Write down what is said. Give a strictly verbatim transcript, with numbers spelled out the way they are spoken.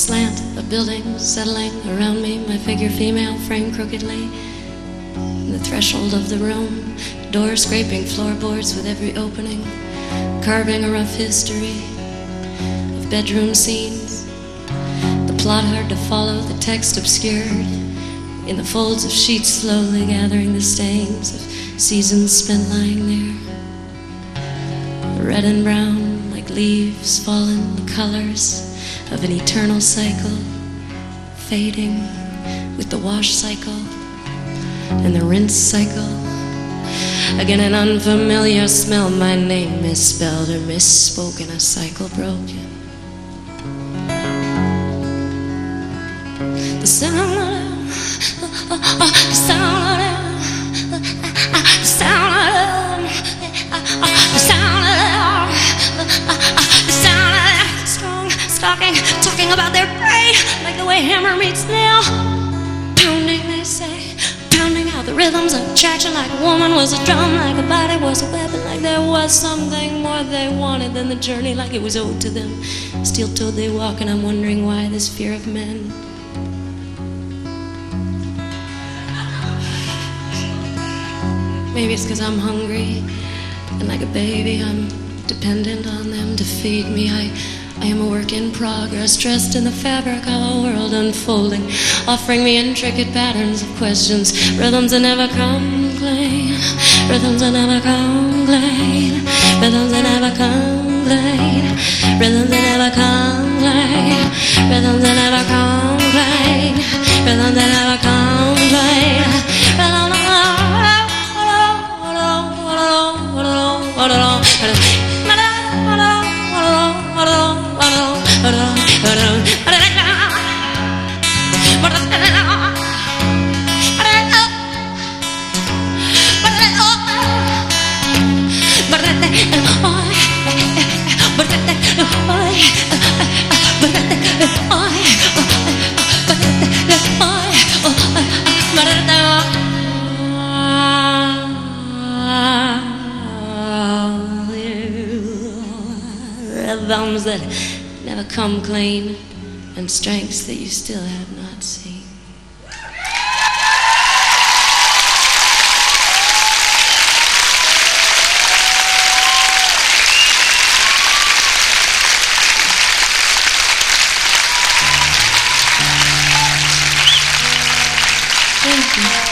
slant of buildings settling around me, my figure female framed crookedly. The threshold of the room, door scraping floorboards with every opening, carving a rough history of bedroom scenes. The plot hard to follow, the text obscured in the folds of sheets, slowly gathering the stains of seasons spent lying there. Red and brown like leaves fallen, the colors of an eternal cycle, fading with the wash cycle and the rinse cycle. Again an unfamiliar smell, my name misspelled or misspoken, a cycle broken. The sound of the sound of the sound of the sound of the sound of strong stalking, talking about their prey like the way hammer meets nail. Pounding, they say, pounding out the rhythms of attraction like a woman was a drum, like a body was a weapon, like there was something more they wanted than the journey, like it was owed to them. Steel-toed they walk, and I'm wondering why this fear of men. Maybe it's because I'm hungry, and like a baby I'm dependent on them to feed me. I, I am a work in progress, dressed in the fabric of a world unfolding, offering me intricate patterns of questions, rhythms that never come clean, rhythms that never come clean, rhythms that never come clean, rhythms that never come clean, rhythms that never come clean, rhythms that never come clean, rhythms that rhythms that never come clean, and strengths that you still have not seen. Thank you.